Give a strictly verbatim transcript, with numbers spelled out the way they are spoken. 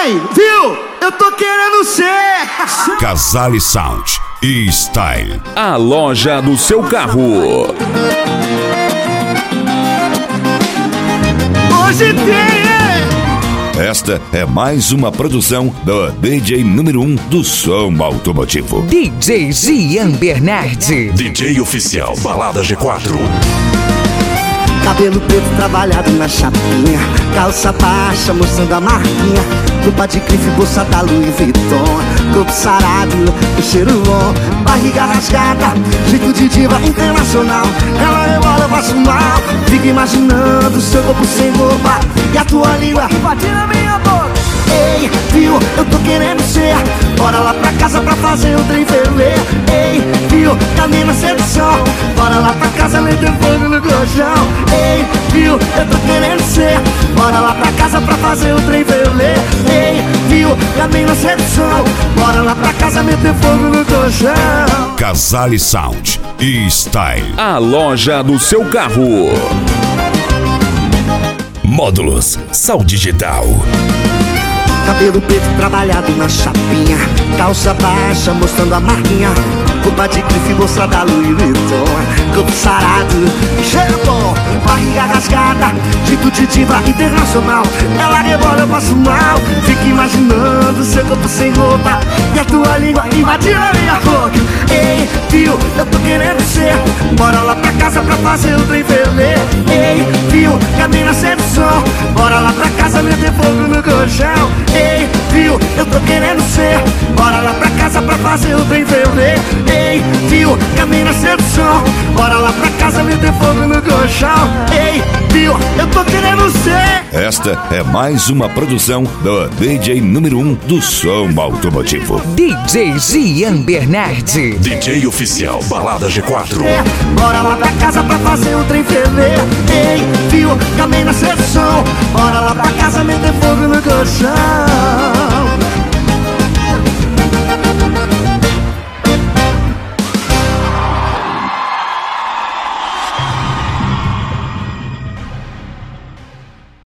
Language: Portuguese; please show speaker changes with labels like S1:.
S1: Ei, viu? Eu tô querendo ser
S2: Casale Sound e Style.
S3: A loja do seu carro.
S1: Hoje tem!
S2: Esta é mais uma produção do D J número um do som automotivo.
S4: D J Gian Bernardi.
S5: D J oficial Balada G quatro.
S1: Cabelo preto trabalhado na chapinha, calça baixa mostrando a marquinha, roupa de grife, bolsa da Louis Vuitton, corpo sarado, o cheiro bom, barriga rasgada, jeito de diva internacional. Ela rebola, eu faço mal, fico imaginando seu corpo sem roupa e a tua língua invadindo a minha boca. Ei, viu, eu tô querendo ser, bora lá pra casa pra fazer o trem ferver. Ei, viu, caminho na sedução, bora lá pra casa meter fogo no colchão. Ei, viu, eu tô querendo ser, bora lá pra casa pra fazer o trem ferver. Ei, viu, caminho na sedução, bora lá pra casa meter fogo no colchão.
S2: Casale Sound e Style.
S3: A loja do seu carro.
S5: Módulos Sal Digital.
S1: Cabelo preto trabalhado na chapinha, calça baixa mostrando a marquinha, roupa de grife, bolsa da Louis Vuitton, corpo sarado, cheiro bom, barriga rasgada, jeito de diva internacional. Ela rebola, eu passo mal, fico imaginando seu corpo sem roupa e a tua língua invadindo a minha boca. Ei, viu, eu tô querendo ser, bora lá pra casa pra fazer o trem ferver. Ei, viu, caminho na sedução, bora lá pra casa meter fogo no colchão. Ei, viu, eu tô querendo ser, bora lá pra casa pra fazer o trem ferver. Ei, viu, caminho na sedução, bora lá pra casa meter fogo no colchão. Ei, viu, eu tô querendo ser.
S2: Esta é mais uma produção do D J número um do som automotivo.
S4: D J Gian Bernardi.
S5: D J oficial Balada G quatro.
S1: Bora lá pra casa pra fazer o trem ferver. Ei, viu, caminho na sedução, bora lá pra casa meter fogo no colchão.